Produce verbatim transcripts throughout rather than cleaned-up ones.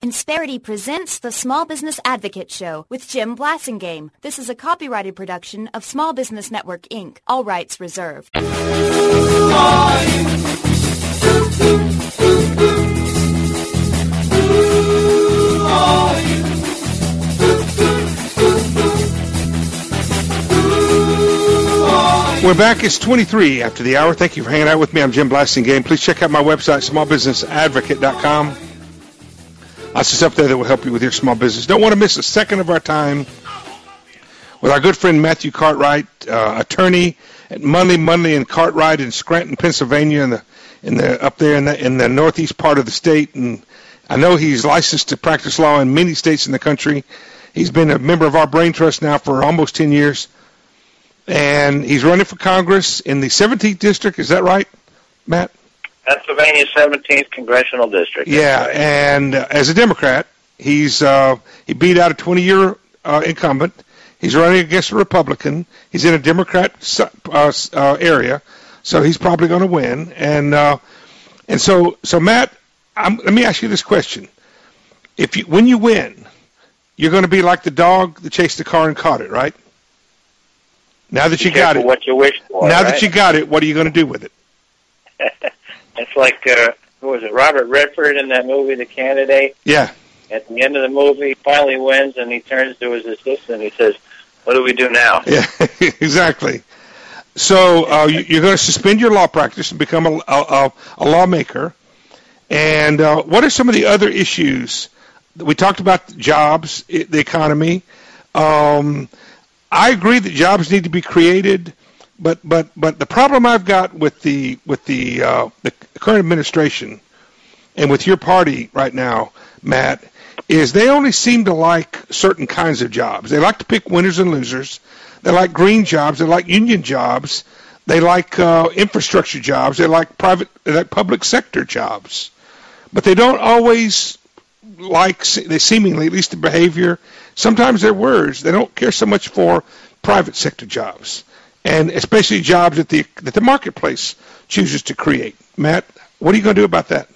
Insperity presents the Small Business Advocate Show with Jim Blasingame. This is a copyrighted production of Small Business Network, Incorporated. All rights reserved. We're back. It's twenty-three after the hour. Thank you for hanging out with me. I'm Jim Blasingame. Please check out my website, small business advocate dot com. Lots of stuff there that will help you with your small business. Don't want to miss a second of our time with our good friend Matthew Cartwright, uh, attorney at Munley, Munley and Cartwright in Scranton, Pennsylvania, in the in the up there in the in the northeast part of the state. And I know he's licensed to practice law in many states in the country. He's been a member of our Brain Trust now for almost ten years, and he's running for Congress in the seventeenth district. Is that right, Matt? Pennsylvania seventeenth Congressional District. Yeah, right. And uh, as a Democrat, he's uh, he beat out a twenty-year uh, incumbent. He's running against a Republican. He's in a Democrat uh, uh, area, so he's probably going to win. And uh, and so so Matt, I'm, let me ask you this question: If you when you win, you're going to be like the dog that chased the car and caught it, right? Now that you got it, what you wish for. Now right? that you got it, what are you going to do with it? It's like, uh, who was it, Robert Redford in that movie, The Candidate? Yeah. At the end of the movie, he finally wins, and he turns to his assistant and he says, what do we do now? Yeah, exactly. So uh, you, you're going to suspend your law practice and become a, a, a lawmaker. And uh, what are some of the other issues? We talked about jobs, the economy. Um, I agree that jobs need to be created. But but but the problem I've got with the with the uh, the current administration and with your party right now, Matt, is they only seem to like certain kinds of jobs. They like to pick winners and losers. They like green jobs. They like union jobs. They like uh, infrastructure jobs. They like private, they like public sector jobs. But they don't always like. They seemingly, at least the behavior, sometimes their words. They don't care so much for private sector jobs. And especially jobs that the that the marketplace chooses to create. Matt, what are you going to do about that?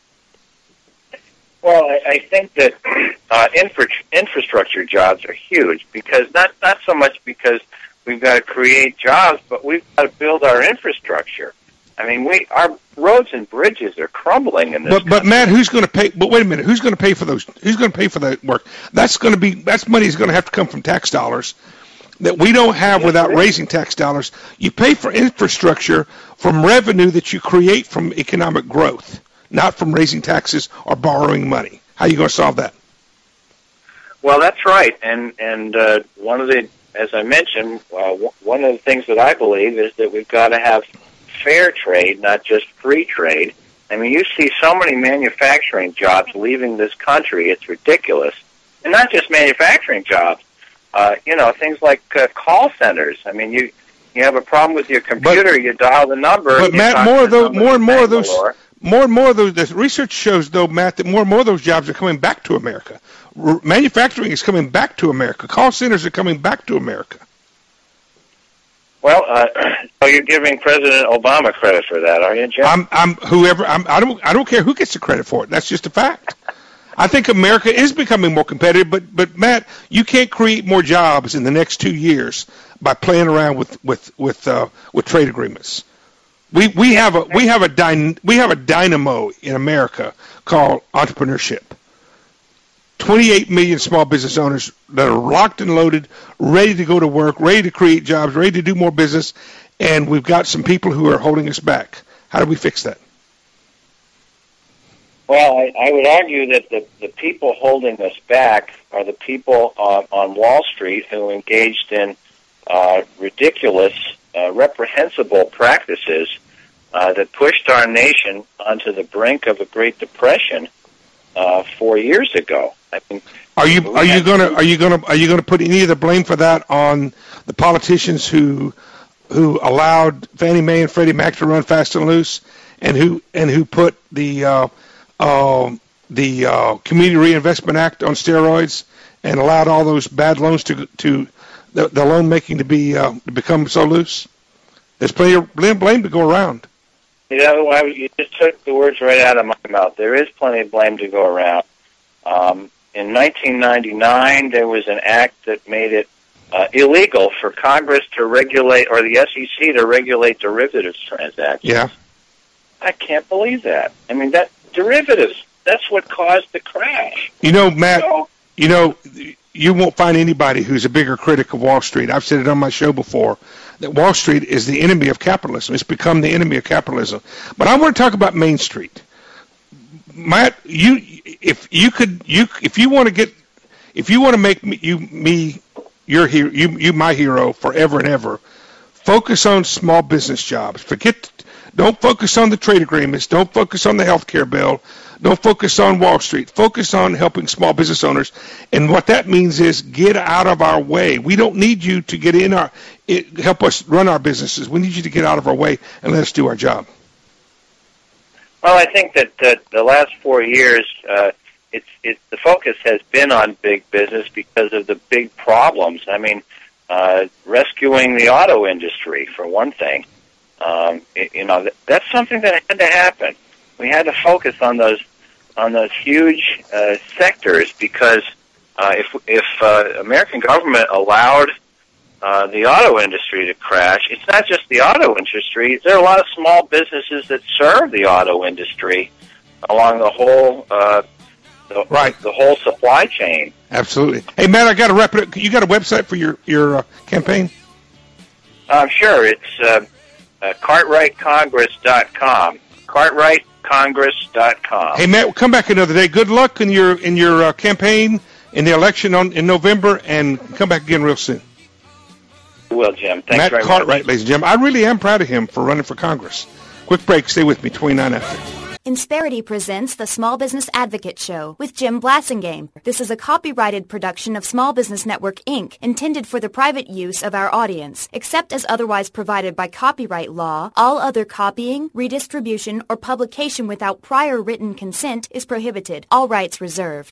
Well, I, I think that uh, infra- infrastructure jobs are huge because not not so much because we've got to create jobs, but we've got to build our infrastructure. I mean, we our roads and bridges are crumbling in this. But country. but Matt, who's going to pay? But wait a minute, who's going to pay for those? Who's going to pay for that work? That's going to be that's money is going to have to come from tax dollars that we don't have without raising tax dollars. You pay for infrastructure from revenue that you create from economic growth, not from raising taxes or borrowing money. How are you going to solve that? Well, that's right. And and uh, one of the, as I mentioned, uh, one of the things that I believe is that we've got to have fair trade, not just free trade. I mean, you see so many manufacturing jobs leaving this country. It's ridiculous. And not just manufacturing jobs. Uh, you know, things like uh, call centers. I mean, you you have a problem with your computer, but, you dial the number. But Matt, more of those, more and more of those, more and more of those. The research shows, though, Matt, that more and more of those jobs are coming back to America. R- manufacturing is coming back to America. Call centers are coming back to America. Well, uh, so you're giving President Obama credit for that, are you, Jim? I'm, I'm whoever. I'm, I don't. I don't care who gets the credit for it. That's just a fact. I think America is becoming more competitive, but, but Matt, you can't create more jobs in the next two years by playing around with with with, uh, with trade agreements. We we have a we have a dyn- we have a dynamo in America called entrepreneurship. twenty-eight million small business owners that are locked and loaded, ready to go to work, ready to create jobs, ready to do more business, and we've got some people who are holding us back. How do we fix that? Well, I, I would argue that the, the people holding us back are the people on, on Wall Street who engaged in uh, ridiculous, uh, reprehensible practices uh, that pushed our nation onto the brink of a Great Depression uh, four years ago. I mean, are you are you gonna are you gonna are you gonna put any of the blame for that on the politicians who who allowed Fannie Mae and Freddie Mac to run fast and loose, and who and who put the uh, Uh, the uh, Community Reinvestment Act on steroids and allowed all those bad loans to to the, the loan making to be uh, to become so loose? There's plenty of blame, blame to go around. You know, you just took the words right out of my mouth. There is plenty of blame to go around. Um, in nineteen ninety-nine, there was an act that made it uh, illegal for Congress to regulate, or the S E C to regulate derivatives transactions. Yeah. I can't believe that. I mean, that derivatives, that's what caused the crash. You know, Matt, So, you know, you won't find anybody who's a bigger critic of Wall Street. I've said it on my show before, that Wall Street is the enemy of capitalism. It's become the enemy of capitalism. But I want to talk about Main Street. Matt, you, if you could, you, if you want to get, if you want to make me, you, me, your hero, you, you, my hero forever and ever, focus on small business jobs. Forget, don't focus on the trade agreements. Don't focus on the health care bill. Don't focus on Wall Street. Focus on helping small business owners. And what that means is get out of our way. We don't need you to get in our, it, help us run our businesses. We need you to get out of our way and let us do our job. well, I think that uh, the last four years, uh, it's, it's, the focus has been on big business because of the big problems. I mean, uh, rescuing the auto industry, for one thing. Um, it, you know, that, that's something that had to happen. We had to focus on those on those huge uh, sectors because uh, if if uh, American government allowed uh, the auto industry to crash, it's not just the auto industry. There are a lot of small businesses that serve the auto industry along the whole uh, the, right. the whole supply chain. Absolutely. Hey, Matt, I got to wrap it up. You got a website for your your uh, campaign? Uh, sure, it's uh, uh, Cartwright Congress dot com. Cartwright Congress dot com. Hey, Matt, we'll come back another day. Good luck in your in your uh, campaign in the election on in November, and come back again real soon. Well, Jim, thanks Matt very Cartwright, much. ladies and gentlemen. I really am proud of him for running for Congress. Quick break. Stay with me. twenty-nine after. Insperity presents the Small Business Advocate Show with Jim Blassingame. This is a copyrighted production of Small Business Network, Incorporated, intended for the private use of our audience. Except as otherwise provided by copyright law, all other copying, redistribution, or publication without prior written consent is prohibited. All rights reserved.